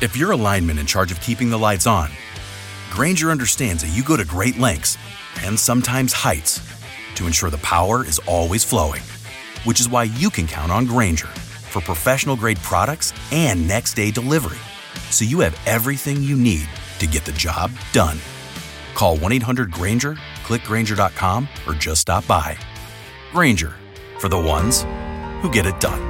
If you're a lineman in charge of keeping the lights on, Grainger understands that you go to great lengths and sometimes heights to ensure the power is always flowing, which is why you can count on Grainger for professional-grade products and next-day delivery, so you have everything you need to get the job done. Call 1-800-GRAINGER, click Grainger.com, or just stop by. Grainger, for the ones who get it done.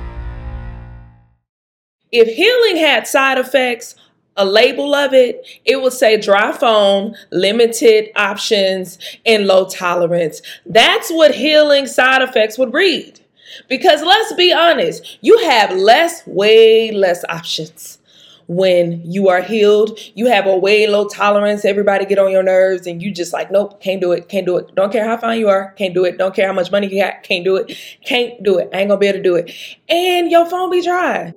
If healing had side effects, a label of it, it would say dry phone, limited options, and low tolerance. That's what healing side effects would read. Because let's be honest, you have way less options. When you are healed, you have a way low tolerance. Everybody get on your nerves and you just like, nope, can't do it. Don't care how fine you are, can't do it. Don't care how much money you got, can't do it. I ain't gonna be able to do it. And your phone be dry.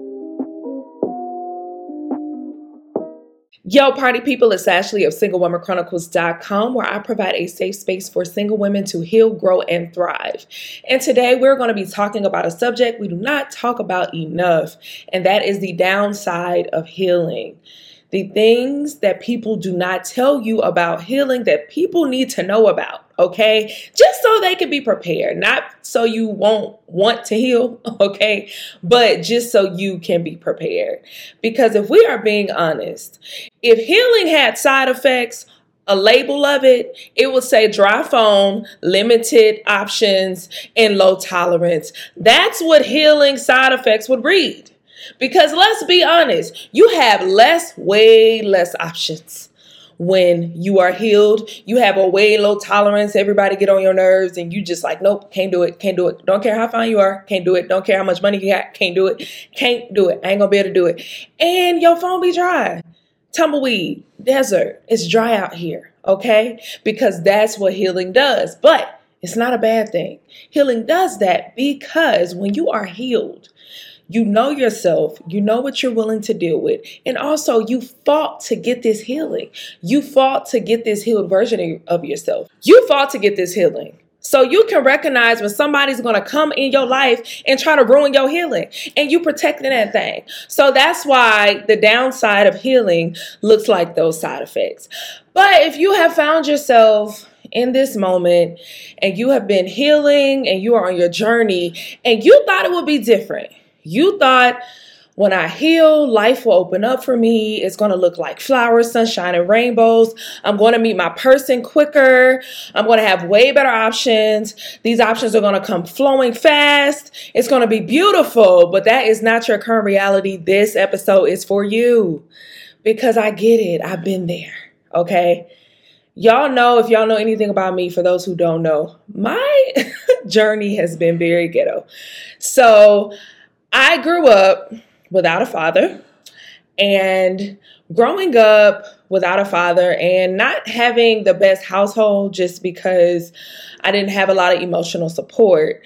Yo, party people, it's Ashley of SingleWomanChronicles.com, where I provide a safe space for single women to heal, grow, and thrive. And today we're going to be talking about a subject we do not talk about enough, and that is the downside of healing. The things that people do not tell you about healing that people need to know about, okay? Just so they can be prepared, not so you won't want to heal, okay? But just so you can be prepared. Because if we are being honest, if healing had side effects, a label of it, it would say dry phone, limited options, and low tolerance. That's what healing side effects would read. Because let's be honest, you have way less options. When you are healed, you have a way low tolerance. Everybody get on your nerves and you just like, nope, can't do it. Don't care how fine you are, can't do it. Don't care how much money you got, can't do it. I ain't gonna be able to do it. And your phone be dry. Tumbleweed, desert, it's dry out here, okay? Because that's what healing does. But it's not a bad thing. Healing does that because when you are healed, you know yourself, you know what you're willing to deal with. And also you fought to get this healing. You fought to get this healed version of yourself. You fought to get this healing. So you can recognize when somebody's going to come in your life and try to ruin your healing, and you protecting that thing. So that's why the downside of healing looks like those side effects. But if you have found yourself in this moment and you have been healing and you are on your journey and you thought it would be different, you thought when I heal, life will open up for me. It's going to look like flowers, sunshine, and rainbows. I'm going to meet my person quicker. I'm going to have way better options. These options are going to come flowing fast. It's going to be beautiful, but that is not your current reality. This episode is for you because I get it. I've been there. Okay. Y'all know, if y'all know anything about me, for those who don't know, my journey has been very ghetto. So I grew up without a father, and growing up without a father and not having the best household just because I didn't have a lot of emotional support.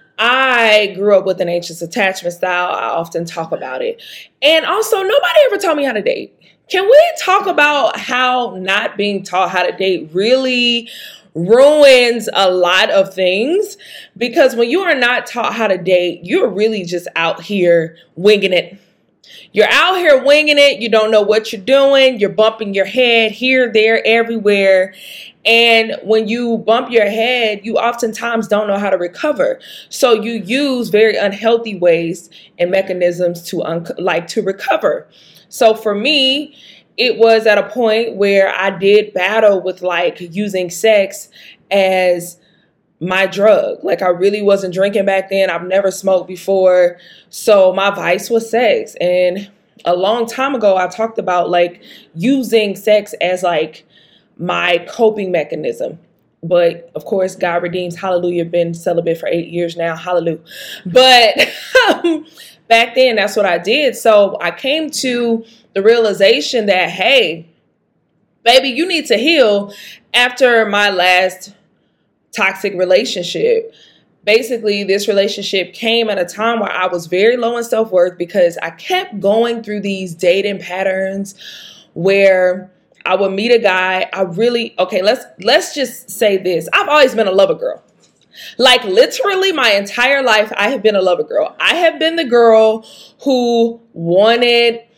I grew up with an anxious attachment style. I often talk about it. And also, nobody ever taught me how to date. Can we talk about how not being taught how to date really ruins a lot of things? Because when you are not taught how to date, you're really just out here winging it. You're out here winging it. You don't know what you're doing. You're bumping your head here, there, everywhere. And when you bump your head, you oftentimes don't know how to recover. So you use very unhealthy ways and mechanisms to recover. So for me, it was at a point where I did battle with using sex as my drug. I really wasn't drinking back then. I've never smoked before. So my vice was sex. And a long time ago, I talked about using sex as my coping mechanism. But of course, God redeems. Hallelujah. Been celibate for 8 years now. Hallelujah. But back then, that's what I did. So I came to the realization that, hey, baby, you need to heal. After my last toxic relationship, basically this relationship came at a time where I was very low in self-worth because I kept going through these dating patterns where I would meet a guy. Let's just say this. I've always been a lover girl. Literally my entire life, I have been a lover girl. I have been the girl who wanted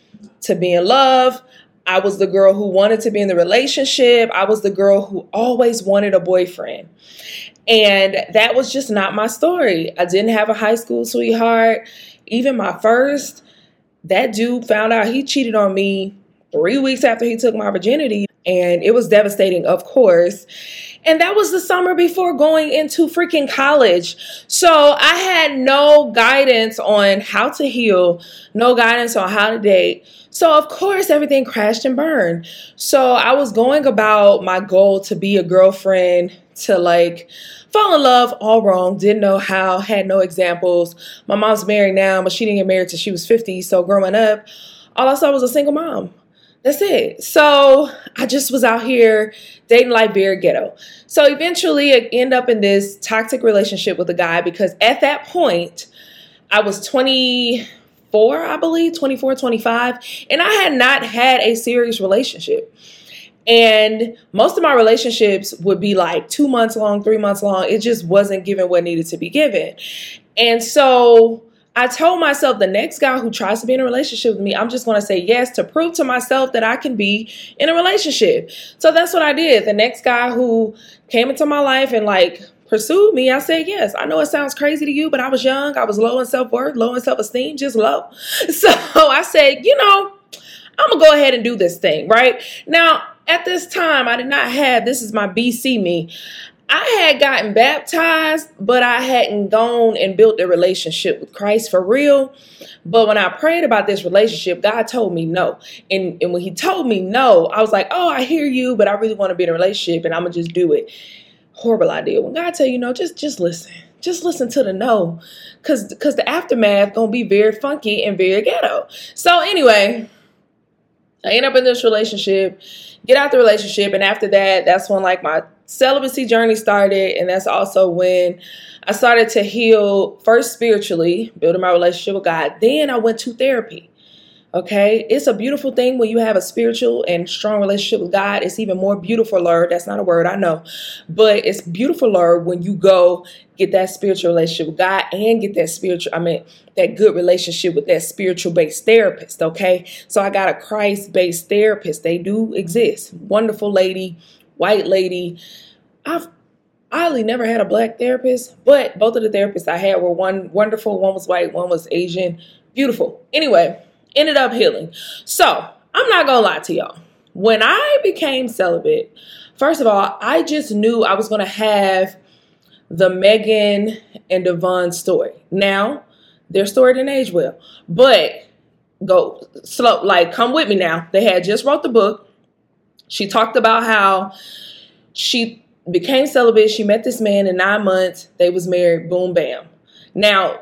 to be in love. I was the girl who wanted to be in the relationship. I was the girl who always wanted a boyfriend. And that was just not my story. I didn't have a high school sweetheart. Even my first, that dude found out he cheated on me 3 weeks after he took my virginity. And it was devastating, of course. And that was the summer before going into freaking college. So I had no guidance on how to heal, no guidance on how to date. So of course, everything crashed and burned. So I was going about my goal to be a girlfriend, to like fall in love, all wrong, didn't know how, had no examples. My mom's married now, but she didn't get married till she was 50. So growing up, all I saw was a single mom. That's it. So I just was out here dating like very ghetto. So eventually I end up in this toxic relationship with a guy because at that point I was 24, I believe, 24, 25. And I had not had a serious relationship. And most of my relationships would be like 2 months long, 3 months long. It just wasn't given what needed to be given. And so I told myself the next guy who tries to be in a relationship with me, I'm just going to say yes to prove to myself that I can be in a relationship. So that's what I did. The next guy who came into my life and like pursued me, I said yes. I know it sounds crazy to you, but I was young. I was low in self-worth, low in self-esteem, just low. So I said, I'm going to go ahead and do this thing, right? Now, at this time, I did not have, this is my BC me. I had gotten baptized, but I hadn't gone and built a relationship with Christ for real. But when I prayed about this relationship, God told me no. And when he told me no, I was like, oh, I hear you, but I really want to be in a relationship and I'm going to just do it. Horrible idea. When God tell you no, just listen. Just listen to the no. Because the aftermath going to be very funky and very ghetto. So anyway, I end up in this relationship, get out the relationship. And after that, that's when like my celibacy journey started. And that's also when I started to heal first spiritually, building my relationship with God. Then I went to therapy. Okay. It's a beautiful thing when you have a spiritual and strong relationship with God. It's even more beautifuler. That's not a word, I know, but it's beautifuler when you go get that spiritual relationship with God and get that good relationship with that spiritual based therapist. Okay. So I got a Christ based therapist. They do exist. Wonderful lady, white lady. I've oddly never had a black therapist, but both of the therapists I had were one wonderful. One was white, one was Asian. Beautiful. Anyway, ended up healing. So I'm not going to lie to y'all. When I became celibate, first of all, I just knew I was going to have the Megan and Devon story. Now, their story didn't age well, but go slow, like come with me now. They had just wrote the book. She talked about how she became celibate. She met this man in 9 months. They was married. Boom, bam. Now,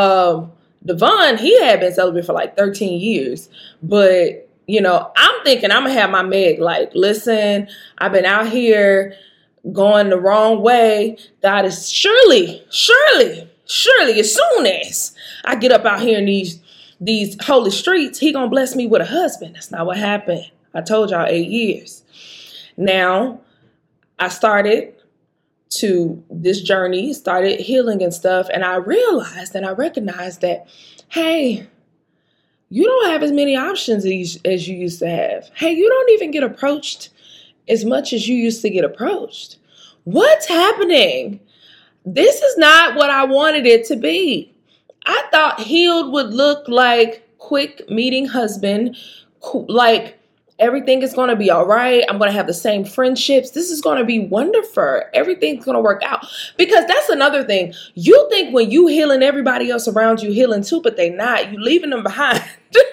Devon, he had been celibate for like 13 years. But, I'm thinking I'm going to have my Meg like, listen, I've been out here going the wrong way. God is surely, as soon as I get up out here in these holy streets, he going to bless me with a husband. That's not what happened. I told y'all 8 years. Now, I started this journey, started healing and stuff. And I realized and I recognized that, hey, you don't have as many options as you used to have. Hey, you don't even get approached as much as you used to get approached. What's happening? This is not what I wanted it to be. I thought healed would look like quick meeting husband, like everything is going to be all right. I'm going to have the same friendships. This is going to be wonderful. Everything's going to work out. Because that's another thing. You think when you healing, everybody else around you healing too, but they not. You leaving them behind.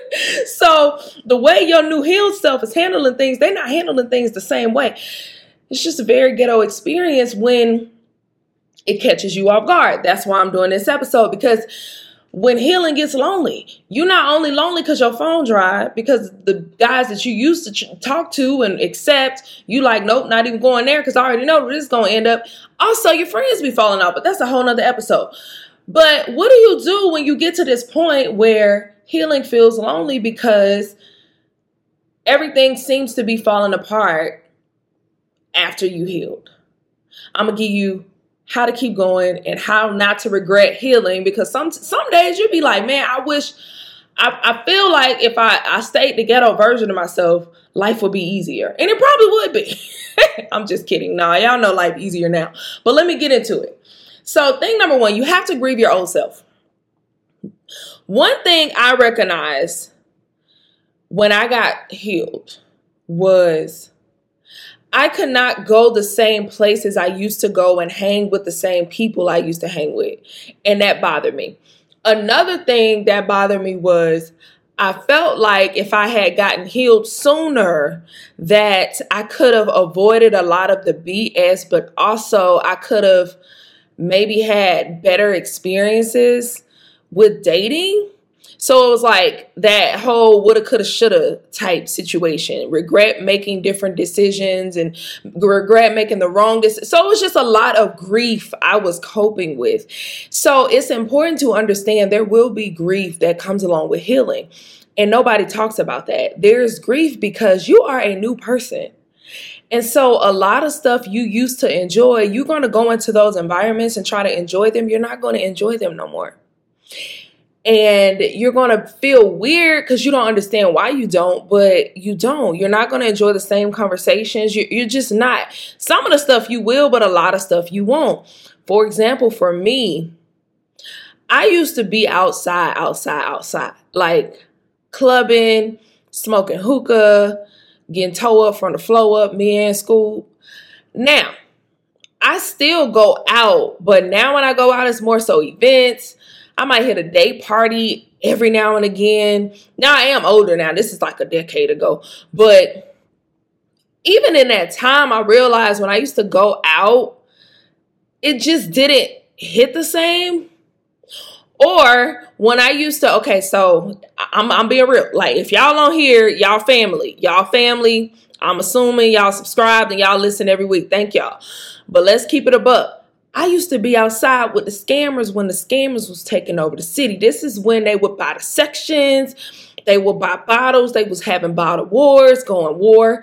So the way your new healed self is handling things, they're not handling things the same way. It's just a very ghetto experience when it catches you off guard. That's why I'm doing this episode, because when healing gets lonely, you're not only lonely because your phone dry, because the guys that you used to talk to and accept, you like, nope, not even going there because I already know where this is going to end up. Also, your friends be falling out, but that's a whole nother episode. But what do you do when you get to this point where healing feels lonely because everything seems to be falling apart after you healed? I'm going to give you how to keep going and how not to regret healing, because some days you'll be like, man, I wish I feel like if I stayed the ghetto version of myself, life would be easier. And it probably would be. I'm just kidding. Nah, y'all know life easier now. But let me get into it. So thing number one, you have to grieve your old self. One thing I recognized when I got healed was I could not go the same places I used to go and hang with the same people I used to hang with. And that bothered me. Another thing that bothered me was I felt like if I had gotten healed sooner, that I could have avoided a lot of the BS, but also I could have maybe had better experiences with dating. So it was like that whole woulda, coulda, shoulda type situation. Regret making different decisions and regret making the wrong decision. So it was just a lot of grief I was coping with. So it's important to understand there will be grief that comes along with healing. And nobody talks about that. There's grief because you are a new person. And so a lot of stuff you used to enjoy, you're going to go into those environments and try to enjoy them. You're not going to enjoy them no more. And you're going to feel weird because you don't understand why you don't, but you don't. You're not going to enjoy the same conversations. You're just not. Some of the stuff you will, but a lot of stuff you won't. For example, for me, I used to be outside, like clubbing, smoking hookah, getting toe up from the flow up, me and school. Now, I still go out, but now when I go out, it's more so events. I might hit a day party every now and again. Now I am older now. This is like a decade ago. But even in that time, I realized when I used to go out, it just didn't hit the same. Or when I used to, okay, so I'm being real. Like if y'all on here, y'all family, I'm assuming y'all subscribed and y'all listen every week. Thank y'all. But let's keep it a buck. I used to be outside with the scammers when the scammers was taking over the city. This is when they would buy the sections. They would buy bottles. They was having bottle wars, going war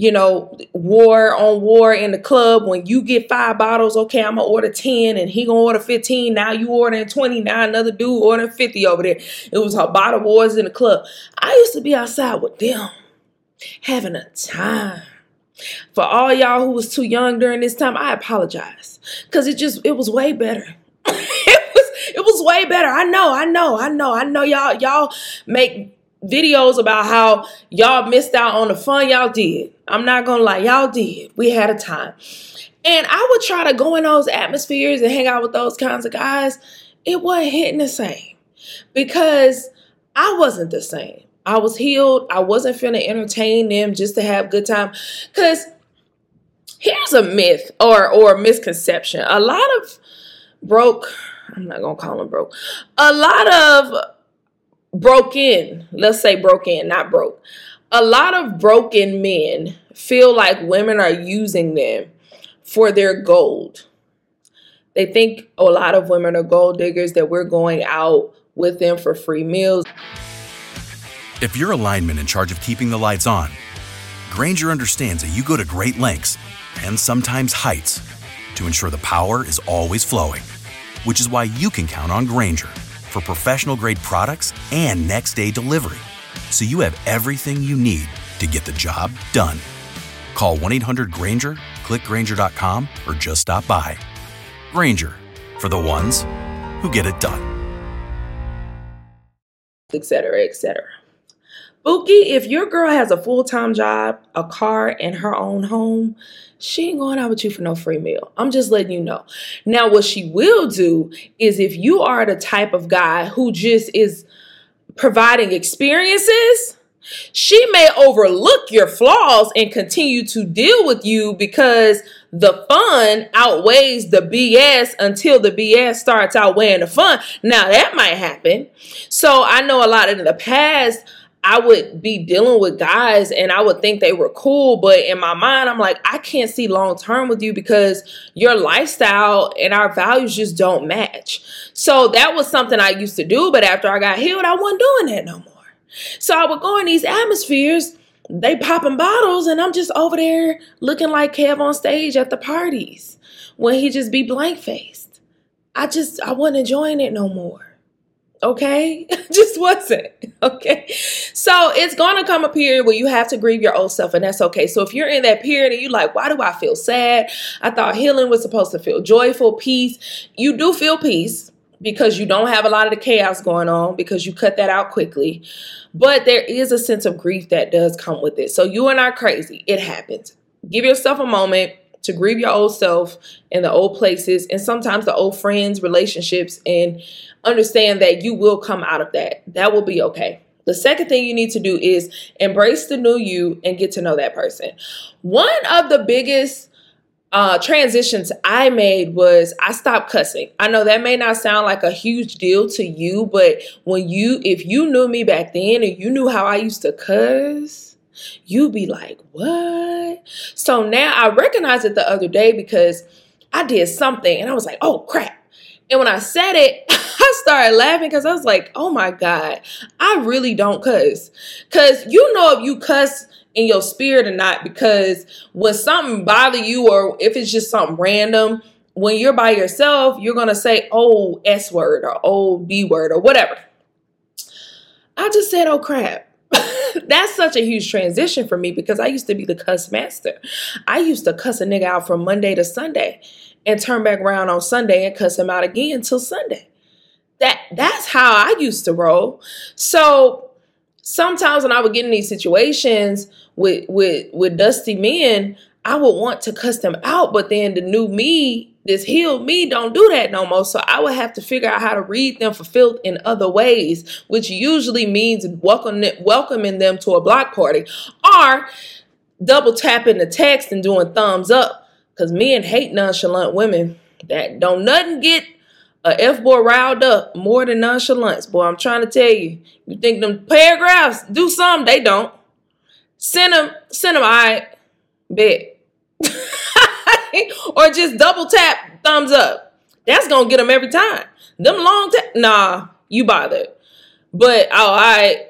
on war in the club. When you get 5 bottles, okay, I'm going to order 10 and he going to order 15. Now you ordering 20. Now another dude ordering 50 over there. It was her bottle wars in the club. I used to be outside with them having a time. For all y'all who was too young during this time, I apologize. Because it was way better. It was way better. I know y'all make videos about how y'all missed out on the fun. Y'all did. I'm not going to lie. Y'all did. We had a time. And I would try to go in those atmospheres and hang out with those kinds of guys. It wasn't hitting the same because I wasn't the same. I was healed. I wasn't finna entertain them just to have a good time. Because here's a myth or a misconception. A lot of I'm not going to call them broke. A lot of let's say broke in, not broke. A lot of broken men feel like women are using them for their gold. They think a lot of women are gold diggers, that we're going out with them for free meals. If you're a lineman in charge of keeping the lights on, Grainger understands that you go to great lengths and sometimes heights to ensure the power is always flowing, which is why you can count on Grainger for professional-grade products and next-day delivery, so you have everything you need to get the job done. Call 1-800-GRAINGER, click Grainger.com, or just stop by. Grainger, for the ones who get it done. Etc., etc. Bookie, if your girl has a full-time job, a car, and her own home, she ain't going out with you for no free meal. I'm just letting you know. Now, what she will do is if you are the type of guy who just is providing experiences, she may overlook your flaws and continue to deal with you because the fun outweighs the BS until the BS starts outweighing the fun. Now, that might happen. So I know a lot in the past, I would be dealing with guys and I would think they were cool. But in my mind, I'm like, I can't see long term with you because your lifestyle and our values just don't match. So that was something I used to do. But after I got healed, I wasn't doing that no more. So I would go in these atmospheres, they popping bottles, and I'm just over there looking like Kev on stage at the parties when he just be blank faced. I wasn't enjoying it no more. Okay? Just wasn't. Okay? So it's going to come a period where you have to grieve your old self, and that's okay. So if you're in that period and you're like, why do I feel sad? I thought healing was supposed to feel joyful, peace. You do feel peace because you don't have a lot of the chaos going on because you cut that out quickly. But there is a sense of grief that does come with it. So you are not crazy. It happens. Give yourself a moment to grieve your old self and the old places and sometimes the old friends, relationships, and understand that you will come out of that. That will be okay. The second thing you need to do is embrace the new you and get to know that person. One of the biggest transitions I made was I stopped cussing. I know that may not sound like a huge deal to you, but if you knew me back then and you knew how I used to cuss, you'd be like, what? So now I recognized it the other day because I did something and I was like, oh crap. And when I said it, I started laughing because I was like, oh my God, I really don't cuss. Because you know if you cuss in your spirit or not, because when something bothers you or if it's just something random, when you're by yourself, you're going to say, oh, S word or oh, B word or whatever. I just said, oh crap. That's such a huge transition for me because I used to be the cuss master. I used to cuss a nigga out from Monday to Sunday and turn back around on Sunday and cuss him out again till Sunday. That's how I used to roll. So sometimes when I would get in these situations with dusty men, I would want to cuss them out, but then the new me, this healed me, don't do that no more. So I would have to figure out how to read them for filth in other ways, which usually means welcoming them to a block party or double tapping the text and doing thumbs up. Because men hate nonchalant women. That don't nothing get a F-boy riled up more than nonchalance. Boy, I'm trying to tell you. You think them paragraphs do something? They don't. Send them, all right, bet. Or just double tap thumbs up. That's going to get them every time. Them long tap, nah, you bothered. But, all right.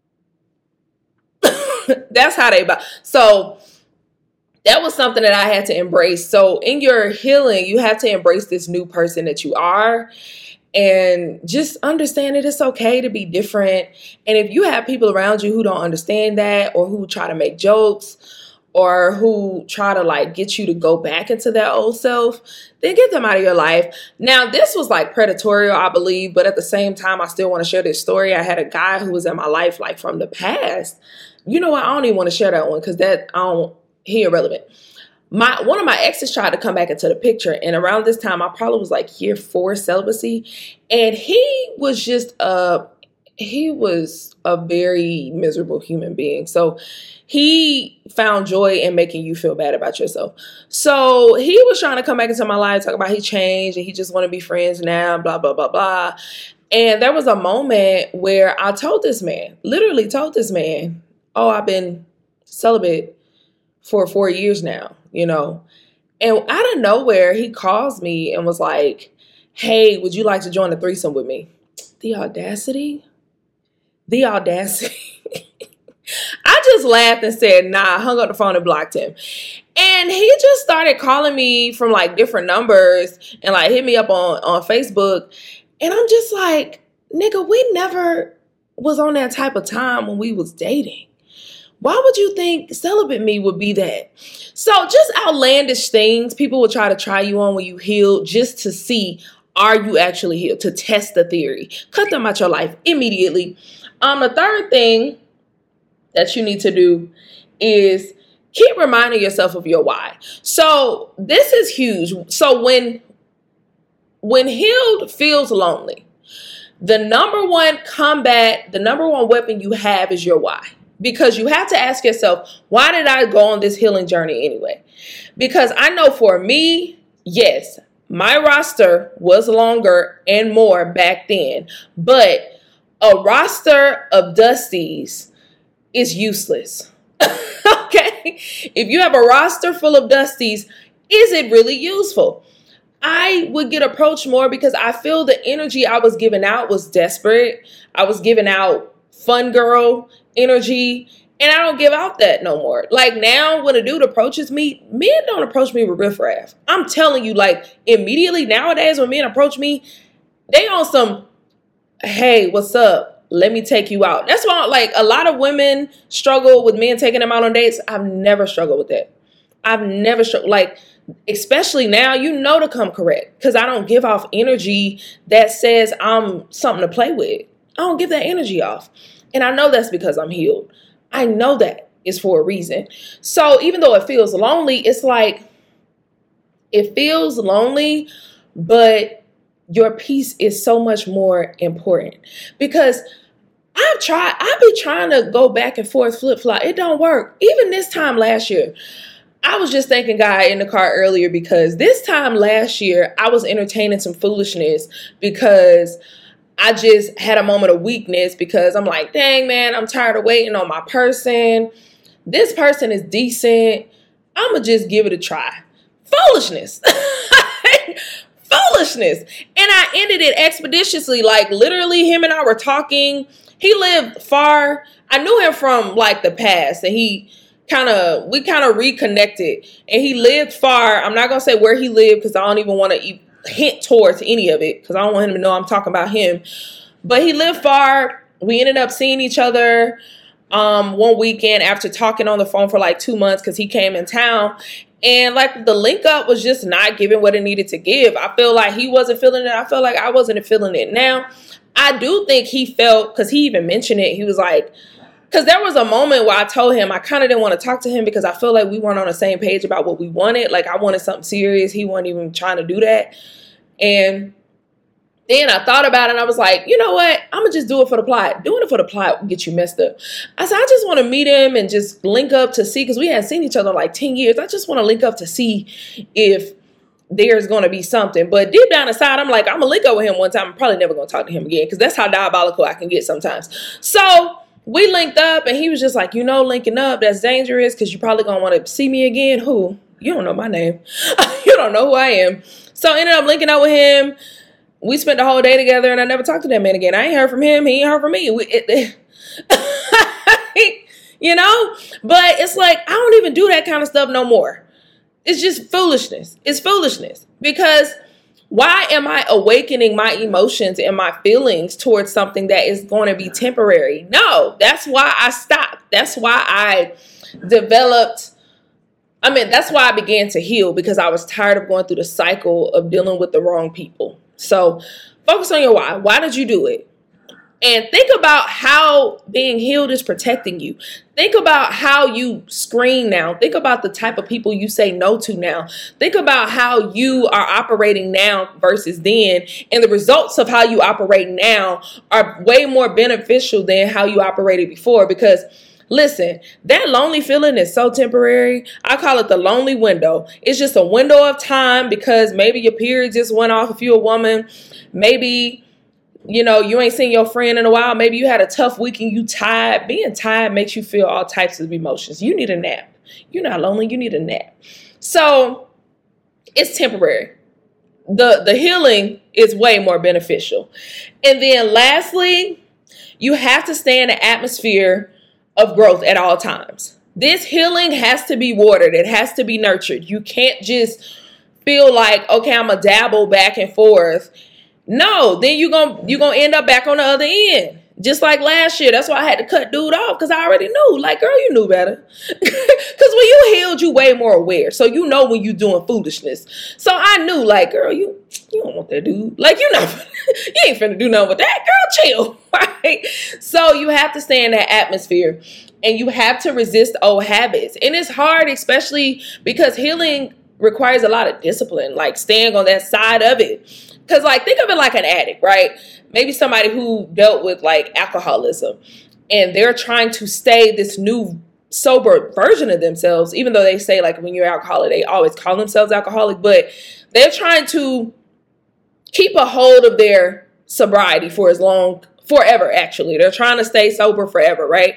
That's how they bother. So, that was something that I had to embrace. So in your healing, you have to embrace this new person that you are and just understand that it's okay to be different. And if you have people around you who don't understand that or who try to make jokes or who try to like get you to go back into that old self, then get them out of your life. Now, this was like predatory, I believe, but at the same time, I still want to share this story. I had a guy who was in my life like from the past. You know what? I don't even want to share that one because he irrelevant. One of my exes tried to come back into the picture, and around this time, I probably was like year 4 celibacy, and he was a very miserable human being. So he found joy in making you feel bad about yourself. So he was trying to come back into my life, talk about he changed and he just want to be friends now, blah, blah, blah, blah. And there was a moment where I literally told this man, oh, I've been celibate for 4 years now, you know, and out of nowhere, he calls me and was like, hey, would you like to join a threesome with me? The audacity. I just laughed and said, nah, hung up the phone and blocked him. And he just started calling me from like different numbers and like hit me up on Facebook. And I'm just like, nigga, we never was on that type of time when we was dating. Why would you think celibate me would be that? So just outlandish things people will try you on when you heal just to see, are you actually healed? To test the theory. Cut them out your life immediately. The third thing that you need to do is keep reminding yourself of your why. So this is huge. So when healed feels lonely, the number one weapon you have is your why. Because you have to ask yourself, why did I go on this healing journey anyway? Because I know for me, yes, my roster was longer and more back then. But a roster of Dusties is useless. Okay? If you have a roster full of Dusties, is it really useful? I would get approached more because I feel the energy I was giving out was desperate. I was giving out fun girl energy, and I don't give out that no more. Like now when a dude approaches me, men don't approach me with riffraff. I'm telling you, like immediately nowadays when men approach me, they on some, hey, what's up? Let me take you out. That's why, like, a lot of women struggle with men taking them out on dates. I've never struggled with that. I've never struggled. Like, especially now, to come correct. Because I don't give off energy that says I'm something to play with. I don't give that energy off. And I know that's because I'm healed. I know that is for a reason. So even though it feels lonely, it's like, it feels lonely, but your peace is so much more important. Because I've been trying to go back and forth, flip-flop. It don't work. Even this time last year, I was just thanking God in the car earlier because this time last year, I was entertaining some foolishness because I just had a moment of weakness because I'm like, dang, man, I'm tired of waiting on my person. This person is decent. I'm going to just give it a try. Foolishness. Foolishness. And I ended it expeditiously. Like, literally, him and I were talking. He lived far. I knew him from, like, the past. And we kind of reconnected. And he lived far. I'm not going to say where he lived because I don't even want to hint towards any of it because I don't want him to know I'm talking about him. But he lived far. We ended up seeing each other one weekend after talking on the phone for like 2 months because he came in town. And like the link up was just not giving what it needed to give. I feel like he wasn't feeling it. I felt like I wasn't feeling it. Now, I do think he felt, because he even mentioned it, he was like, because there was a moment where I told him I kind of didn't want to talk to him because I feel like we weren't on the same page about what we wanted. Like I wanted something serious. He wasn't even trying to do that. And then I thought about it and I was like, you know what? I'm going to just do it for the plot. Doing it for the plot will get you messed up. I said, I just want to meet him and just link up to see, because we hadn't seen each other in like 10 years. I just want to link up to see if there's going to be something. But deep down inside, I'm like, I'm going to link up with him one time. I'm probably never going to talk to him again because that's how diabolical I can get sometimes. So we linked up and he was just like, linking up, that's dangerous because you're probably going to want to see me again. Who? You don't know my name. You don't know who I am. So I ended up linking up with him. We spent the whole day together and I never talked to that man again. I ain't heard from him. He ain't heard from me. But it's like, I don't even do that kind of stuff no more. It's just foolishness. It's foolishness. Because why am I awakening my emotions and my feelings towards something that is going to be temporary? No, that's why I stopped. That's why I that's why I began to heal, because I was tired of going through the cycle of dealing with the wrong people. So focus on your why. Why did you do it? And think about how being healed is protecting you. Think about how you screen now. Think about the type of people you say no to now. Think about how you are operating now versus then. And the results of how you operate now are way more beneficial than how you operated before. Because listen, that lonely feeling is so temporary. I call it the lonely window. It's just a window of time because maybe your period just went off if you're a woman. Maybe you ain't seen your friend in a while. Maybe you had a tough week and you tired. Being tired makes you feel all types of emotions. You need a nap. You're not lonely. You need a nap. So it's temporary. The healing is way more beneficial. And then lastly, you have to stay in the atmosphere of growth at all times. This healing has to be watered. It has to be nurtured. You can't just feel like, okay, I'm going to dabble back and forth. No, then you're gonna end up back on the other end. Just like last year. That's why I had to cut dude off, because I already knew. Like, girl, you knew better. Because when you healed, you way more aware. So you know when you're doing foolishness. So I knew, like, girl, you don't want that dude. Like, you ain't finna do nothing with that. Girl, chill. Right? So you have to stay in that atmosphere. And you have to resist old habits. And it's hard, especially because healing requires a lot of discipline. Like, staying on that side of it. Because, like, think of it like an addict, right? Maybe somebody who dealt with, like, alcoholism. And they're trying to stay this new sober version of themselves. Even though they say, like, when you're alcoholic, they always call themselves alcoholic. But they're trying to keep a hold of their sobriety forever, actually. They're trying to stay sober forever, right?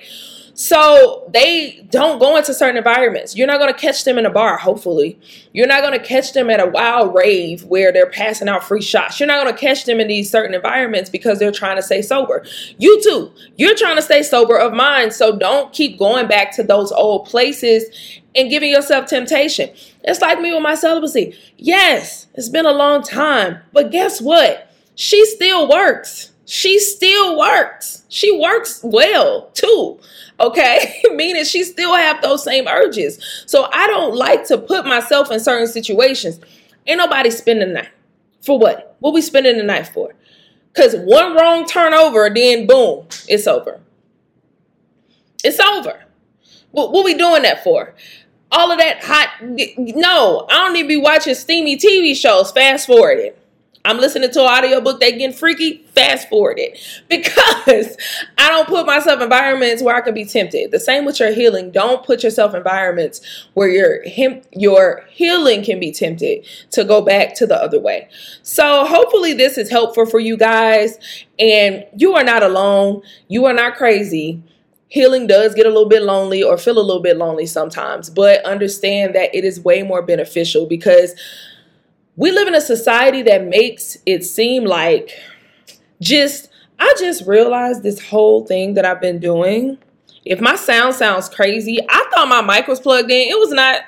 So they don't go into certain environments. You're not going to catch them in a bar, hopefully. You're not going to catch them at a wild rave where they're passing out free shots. You're not going to catch them in these certain environments because they're trying to stay sober. You too. You're trying to stay sober of mind. So don't keep going back to those old places and giving yourself temptation. It's like me with my celibacy. Yes, it's been a long time. But guess what? She still works. she still works. She works well too. Okay, meaning she still have those same urges. So I don't like to put myself in certain situations. Ain't nobody spending the night. For what? What we spending the night for? Because one wrong turnover, then boom, it's over. It's over. What we doing that for? All of that hot, no, I don't need to be watching steamy TV shows, fast forwarded. I'm listening to an audiobook, they getting freaky, fast forward it. Because I don't put myself in environments where I can be tempted. The same with your healing. Don't put yourself in environments where your healing can be tempted to go back to the other way. So hopefully this is helpful for you guys. And you are not alone. You are not crazy. Healing does get a little bit lonely or feel a little bit lonely sometimes. But understand that it is way more beneficial because we live in a society that makes it seem like I just realized this whole thing that I've been doing. If my sound sounds crazy, I thought my mic was plugged in. It was not.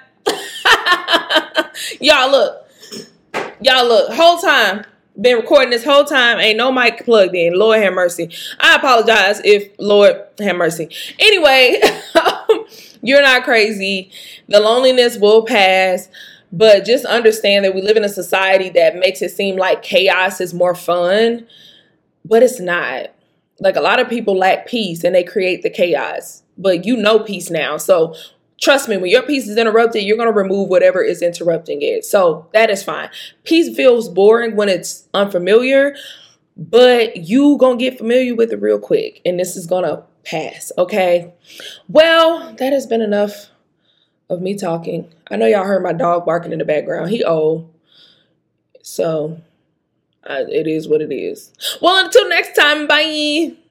Y'all look, whole time, been recording this whole time, ain't no mic plugged in. Lord have mercy. I apologize if Lord have mercy. Anyway, you're not crazy. The loneliness will pass. But just understand that we live in a society that makes it seem like chaos is more fun, but it's not. Like a lot of people lack peace and they create the chaos, but you know peace now. So trust me, when your peace is interrupted, you're going to remove whatever is interrupting it. So that is fine. Peace feels boring when it's unfamiliar, but you going to get familiar with it real quick and this is going to pass. Okay. Well, that has been enough of me talking. I know y'all heard my dog barking in the background. He old. So it is what it is. Well, until next time, bye.